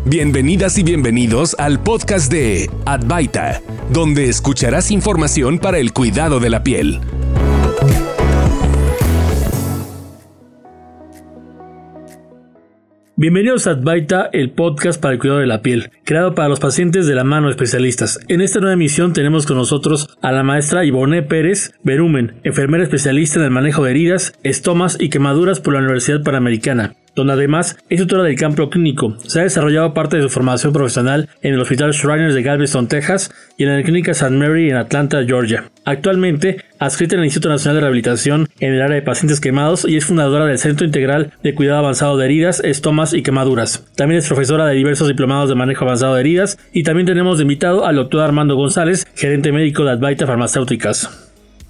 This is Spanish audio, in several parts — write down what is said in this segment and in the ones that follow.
Bienvenidas y bienvenidos al podcast de Advaita, donde escucharás información para el cuidado de la piel. Bienvenidos a Advaita, el podcast para el cuidado de la piel, creado para los pacientes de la mano de especialistas. En esta nueva emisión tenemos con nosotros a la maestra Ivonne Pérez Berumen, enfermera especialista en el manejo de heridas, estomas y quemaduras por la Universidad Panamericana, donde además es tutora del campo clínico. Se ha desarrollado parte de su formación profesional en el Hospital Shriners de Galveston, Texas, y en la Clínica St. Mary en Atlanta, Georgia. Actualmente, adscrita en el Instituto Nacional de Rehabilitación en el área de pacientes quemados y es fundadora del Centro Integral de Cuidado Avanzado de Heridas, Estomas y Quemaduras. También es profesora de diversos diplomados de manejo avanzado de heridas y también tenemos de invitado al doctor Armando González, gerente médico de Advaita Farmacéuticas.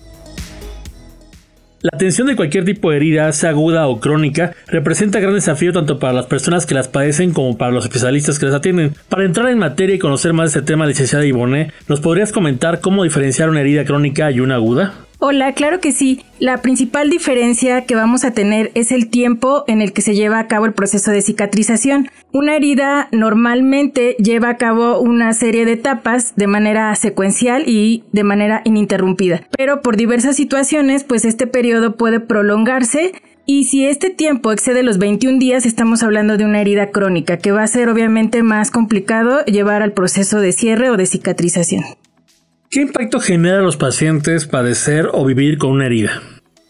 La atención de cualquier tipo de herida, sea aguda o crónica, representa gran desafío tanto para las personas que las padecen como para los especialistas que las atienden. Para entrar en materia y conocer más de este tema, licenciada Ivonne, ¿nos podrías comentar cómo diferenciar una herida crónica y una aguda? Hola, claro que sí. La principal diferencia que vamos a tener es el tiempo en el que se lleva a cabo el proceso de cicatrización. Una herida normalmente lleva a cabo una serie de etapas de manera secuencial y de manera ininterrumpida. Pero por diversas situaciones, pues este periodo puede prolongarse. Y si este tiempo excede los 21 días, estamos hablando de una herida crónica, que va a ser obviamente más complicado llevar al proceso de cierre o de cicatrización. ¿Qué impacto genera a los pacientes padecer o vivir con una herida?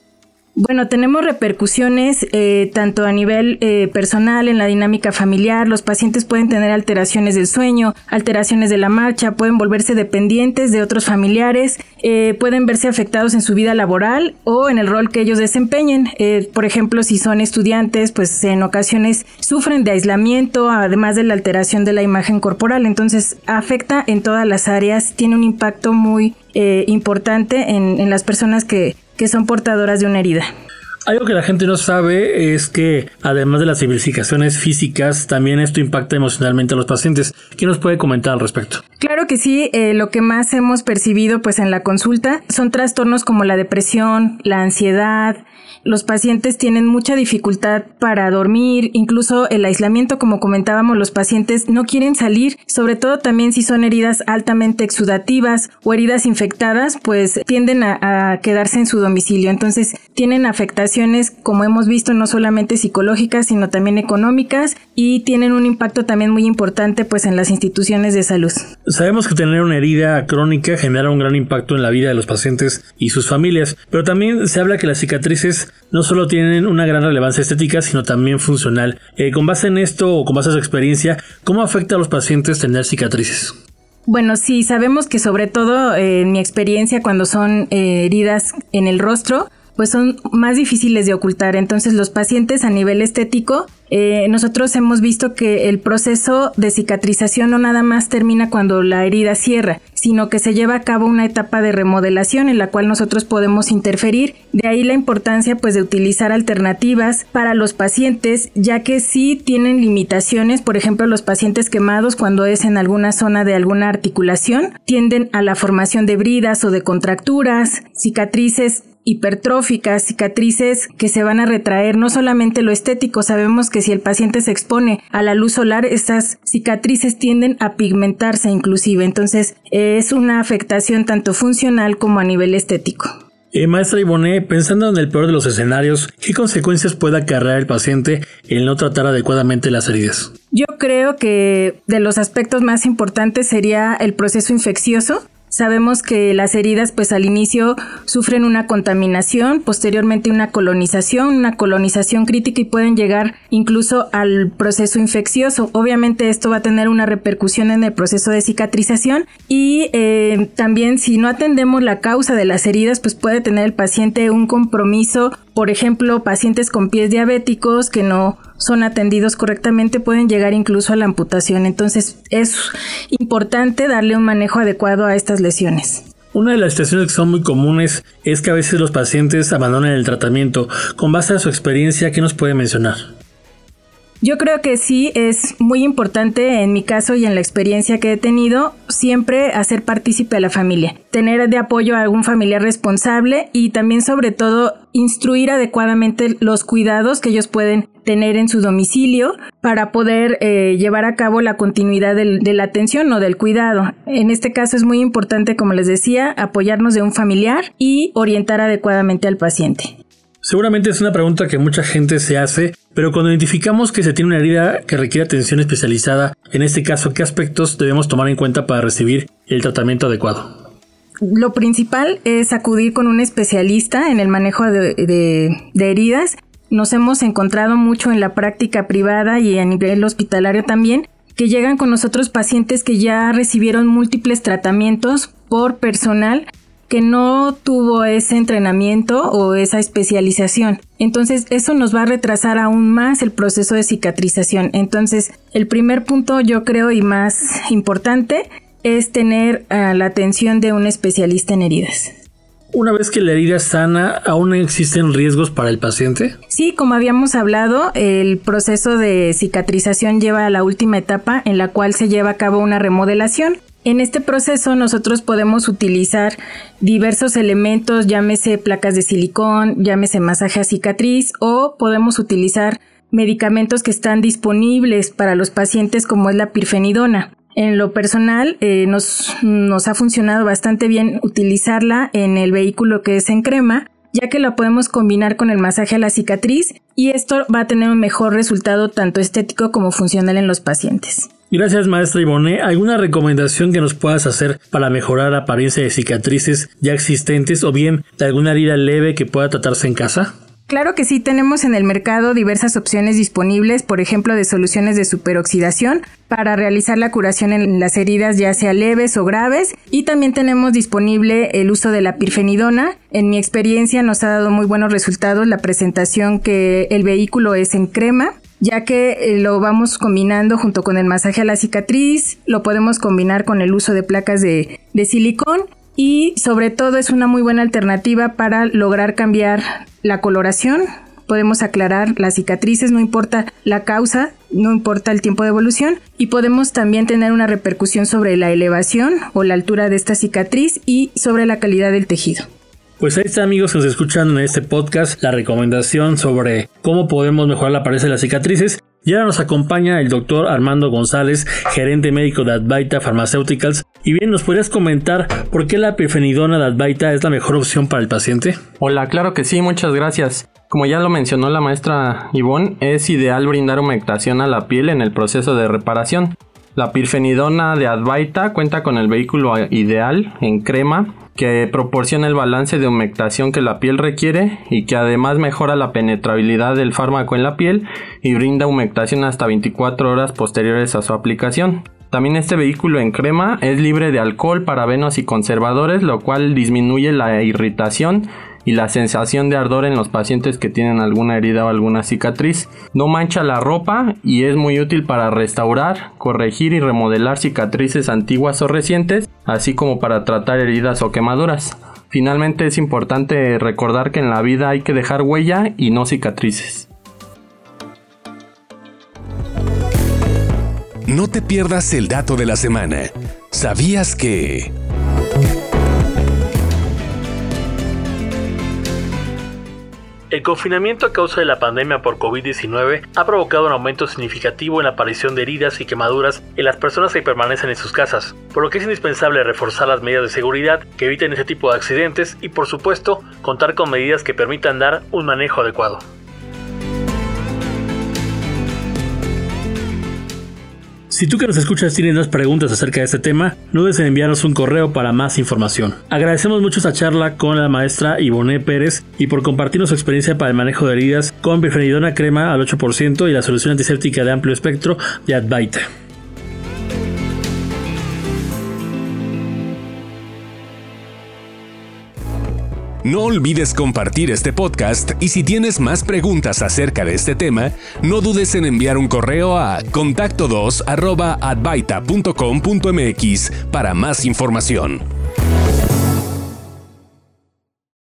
Bueno, tenemos repercusiones tanto a nivel personal, en la dinámica familiar. Los pacientes pueden tener alteraciones del sueño, alteraciones de la marcha, pueden volverse dependientes de otros familiares, pueden verse afectados en su vida laboral o en el rol que ellos desempeñen. Por ejemplo, si son estudiantes, pues en ocasiones sufren de aislamiento, además de la alteración de la imagen corporal. Entonces, afecta en todas las áreas, tiene un impacto muy importante en las personas que son portadoras de una herida. Algo que la gente no sabe es que, además de las significaciones físicas, también esto impacta emocionalmente a los pacientes. ¿Qué nos puede comentar al respecto? Claro que sí, lo que más hemos percibido pues en la consulta son trastornos como la depresión, la ansiedad. Los pacientes tienen mucha dificultad para dormir, incluso el aislamiento, como comentábamos, los pacientes no quieren salir, sobre todo también si son heridas altamente exudativas o heridas infectadas, pues tienden a quedarse en su domicilio. Entonces tienen afectaciones, como hemos visto, no solamente psicológicas, sino también económicas, y tienen un impacto también muy importante pues en las instituciones de salud. Sabemos que tener una herida crónica genera un gran impacto en la vida de los pacientes y sus familias, pero también se habla que las cicatrices no solo tienen una gran relevancia estética, sino también funcional. Con base en esto o con base en su experiencia, ¿cómo afecta a los pacientes tener cicatrices? Bueno, sí, sabemos que sobre todo en mi experiencia cuando son heridas en el rostro, pues son más difíciles de ocultar. Entonces los pacientes a nivel estético, nosotros hemos visto que el proceso de cicatrización no nada más termina cuando la herida cierra, sino que se lleva a cabo una etapa de remodelación en la cual nosotros podemos interferir. De ahí la importancia pues de utilizar alternativas para los pacientes, ya que sí tienen limitaciones. Por ejemplo, los pacientes quemados, cuando es en alguna zona de alguna articulación, tienden a la formación de bridas o de contracturas, cicatrices hipertróficas, cicatrices que se van a retraer. No solamente lo estético, sabemos que si el paciente se expone a la luz solar, estas cicatrices tienden a pigmentarse inclusive. Entonces es una afectación tanto funcional como a nivel estético. Maestra Ivonne, pensando en el peor de los escenarios, ¿qué consecuencias puede acarrear el paciente el no tratar adecuadamente las heridas? Yo creo que de los aspectos más importantes sería el proceso infeccioso. Sabemos que las heridas pues al inicio sufren una contaminación, posteriormente una colonización crítica y pueden llegar incluso al proceso infeccioso. Obviamente esto va a tener una repercusión en el proceso de cicatrización y también si no atendemos la causa de las heridas pues puede tener el paciente un compromiso. Por ejemplo, pacientes con pies diabéticos que no son atendidos correctamente pueden llegar incluso a la amputación. Entonces es importante darle un manejo adecuado a estas lesiones. Una de las situaciones que son muy comunes es que a veces los pacientes abandonan el tratamiento. Con base a su experiencia, ¿qué nos puede mencionar? Yo creo que sí es muy importante en mi caso y en la experiencia que he tenido siempre hacer partícipe a la familia, tener de apoyo a algún familiar responsable y también sobre todo instruir adecuadamente los cuidados que ellos pueden tener en su domicilio para poder llevar a cabo la continuidad de la atención o del cuidado. En este caso es muy importante, como les decía, apoyarnos de un familiar y orientar adecuadamente al paciente. Seguramente es una pregunta que mucha gente se hace, pero cuando identificamos que se tiene una herida que requiere atención especializada, en este caso, ¿qué aspectos debemos tomar en cuenta para recibir el tratamiento adecuado? Lo principal es acudir con un especialista en el manejo de heridas. Nos hemos encontrado mucho en la práctica privada y a nivel hospitalario también, que llegan con nosotros pacientes que ya recibieron múltiples tratamientos por personal que no tuvo ese entrenamiento o esa especialización. Entonces, eso nos va a retrasar aún más el proceso de cicatrización. Entonces, el primer punto, yo creo, y más importante, es tener la atención de un especialista en heridas. Una vez que la herida es sana, ¿aún existen riesgos para el paciente? Sí, como habíamos hablado, el proceso de cicatrización lleva a la última etapa en la cual se lleva a cabo una remodelación. En este proceso nosotros podemos utilizar diversos elementos, llámese placas de silicón, llámese masaje a cicatriz, o podemos utilizar medicamentos que están disponibles para los pacientes como es la pirfenidona. En lo personal nos ha funcionado bastante bien utilizarla en el vehículo que es en crema, ya que la podemos combinar con el masaje a la cicatriz y esto va a tener un mejor resultado tanto estético como funcional en los pacientes. Gracias, maestra Ivonne. ¿Alguna recomendación que nos puedas hacer para mejorar la apariencia de cicatrices ya existentes o bien de alguna herida leve que pueda tratarse en casa? Claro que sí, tenemos en el mercado diversas opciones disponibles, por ejemplo, de soluciones de superoxidación para realizar la curación en las heridas ya sea leves o graves, y también tenemos disponible el uso de la pirfenidona. En mi experiencia nos ha dado muy buenos resultados la presentación que el vehículo es en crema, ya que lo vamos combinando junto con el masaje a la cicatriz, lo podemos combinar con el uso de placas de silicón y sobre todo es una muy buena alternativa para lograr cambiar la coloración. Podemos aclarar las cicatrices, no importa la causa, no importa el tiempo de evolución, y podemos también tener una repercusión sobre la elevación o la altura de esta cicatriz y sobre la calidad del tejido. Pues ahí está, amigos que nos escuchan en este podcast, la recomendación sobre cómo podemos mejorar la apariencia de las cicatrices. Y ahora nos acompaña el doctor Armando González, gerente médico de Advaita Pharmaceuticals. Y bien, ¿nos podrías comentar por qué la pirfenidona de Advaita es la mejor opción para el paciente? Hola, claro que sí, muchas gracias. Como ya lo mencionó la maestra Ivonne, es ideal brindar humectación a la piel en el proceso de reparación. La pirfenidona de Advaita cuenta con el vehículo ideal en crema que proporciona el balance de humectación que la piel requiere y que además mejora la penetrabilidad del fármaco en la piel y brinda humectación hasta 24 horas posteriores a su aplicación. También este vehículo en crema es libre de alcohol, parabenos y conservadores, lo cual disminuye la irritación y la sensación de ardor en los pacientes que tienen alguna herida o alguna cicatriz. No mancha la ropa y es muy útil para restaurar, corregir y remodelar cicatrices antiguas o recientes, así como para tratar heridas o quemaduras. Finalmente es importante recordar que en la vida hay que dejar huella y no cicatrices. No te pierdas el dato de la semana. ¿Sabías que...? El confinamiento a causa de la pandemia por COVID-19 ha provocado un aumento significativo en la aparición de heridas y quemaduras en las personas que permanecen en sus casas, por lo que es indispensable reforzar las medidas de seguridad que eviten ese tipo de accidentes y, por supuesto, contar con medidas que permitan dar un manejo adecuado. Si tú que nos escuchas tienes más preguntas acerca de este tema, no dudes en enviarnos un correo para más información. Agradecemos mucho esta charla con la maestra Ivonne Pérez y por compartirnos su experiencia para el manejo de heridas con pirfenidona crema al 8% y la solución antiséptica de amplio espectro de Advaita. No olvides compartir este podcast y si tienes más preguntas acerca de este tema, no dudes en enviar un correo a contacto2@advaita.com.mx para más información.